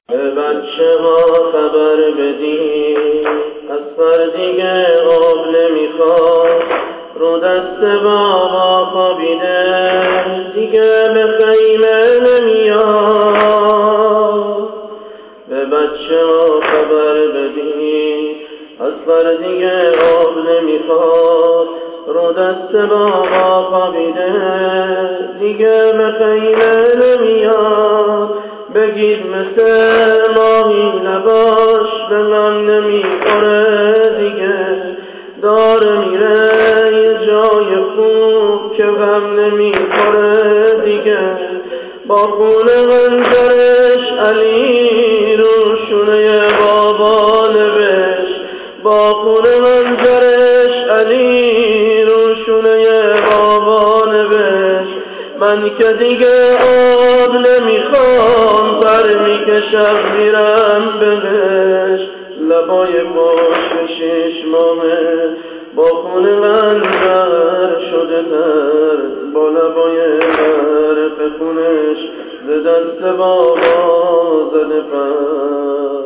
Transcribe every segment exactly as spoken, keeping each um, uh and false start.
به بچه ها خبر بدی اصغر دیگه آب نمیخواد، رو دست بابا خوابیده دیگه به خیمه نمیاد. به بچه ها خبر بدی اصغر دیگه آب نمیخواد، رو دست بابا خوابیده دیگه به خیمه نمیاد. بگید مثل ماهی نباش به من نمیخوره دیگه، داره میره یه جای خوب که غم نمیخوره دیگه. با خونه منظرش علی رو شونه بابا نوشت، با خونه منظرش علی رو شونه بابا نوشت. من که دیگه آب نمیخوام پر میکشم میرم بهش، لبای پشت شش ماهه با خونه منظر شده تر، با لبای برف خونش ز دست بابا زده پر.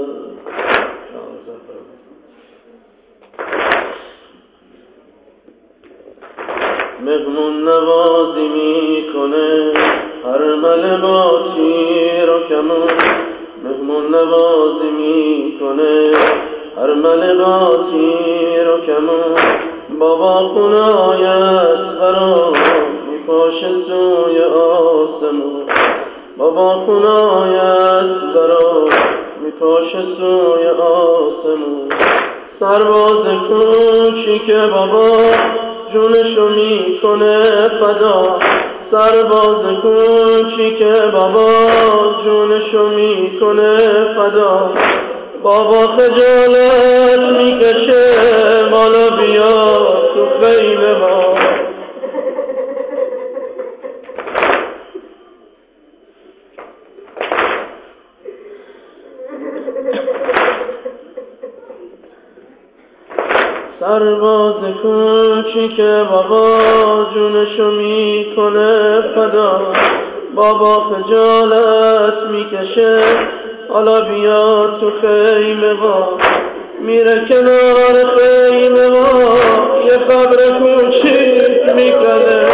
مهمون نوازی میکنه هرمله با تیر و کمون، مهمون نوازی میکنه هرمله با تیر و کمون. بابا خونای اصغر میپاشه سوی آسمون، بابا خونای اصغر میپاشه سوی آسمون. سرباز کوچیک بابا جونشو میکنه فدا، سرباز کوچیک بابا جونشو میکنه فدا. بابا خجالت میکشه بالا بیا تو خیمه ما. سرباز کوچیک بابا جونشو میکنه فدا، بابا خجالت میکشه حالا بیا تو خیمه ما. میره کنار خیمه ما یه قبر کوچیک میکنه،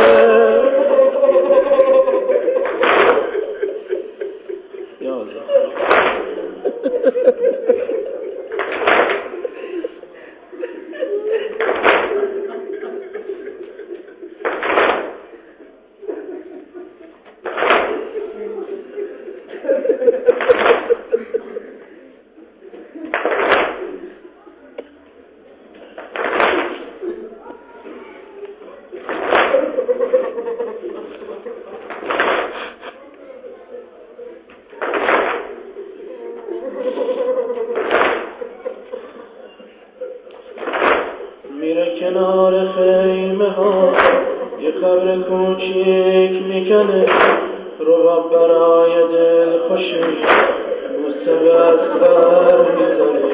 میره کنار خیمه ها یه قبر کوچیک میکنه، رو برای دل خوشی بوسه به اصغر میزنه.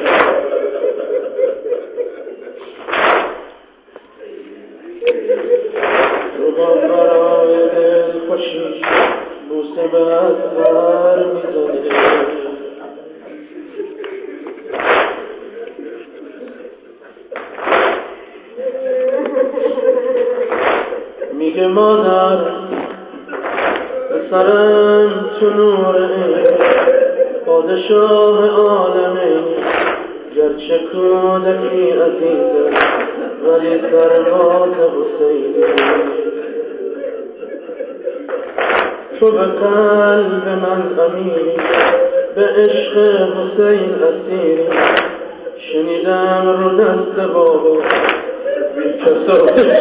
رو برای دل خوشی بوسه به اصغر میزنه. میگه مادر پسرم تو نوره پادشاه عالمه، گرچه کودکی عزیزه ولی سرباز حسینه. تو به قلب من امیری به عشق حسین اسیری، شنیدم رو دست بابا بی کسا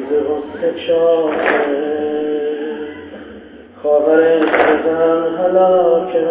غصه چاکه خواهر زدن هلاکه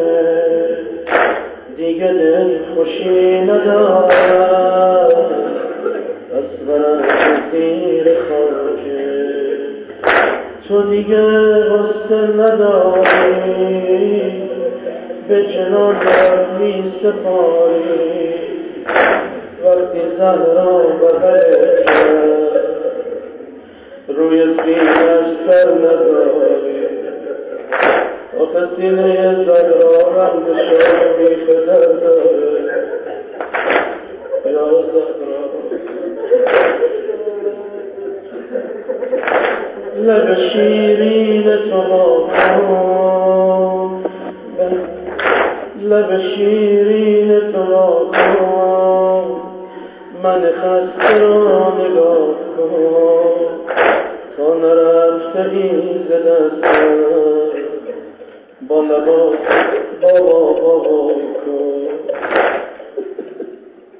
دیگه دل خوشی ندارد از برد زیر خاکه تو دیگه غصه نداری به جنان می سپاری وقتی زهرا بغلت کرد روی سینه‌اش سر نداری آخه سینه زهرا رنگ شامی پدر داره یا زهرا لب شیرین تو کن لب شیرین تو کن من خسته را نگاه کن تا نرفته این ز دستم با لبا بابا بابا کن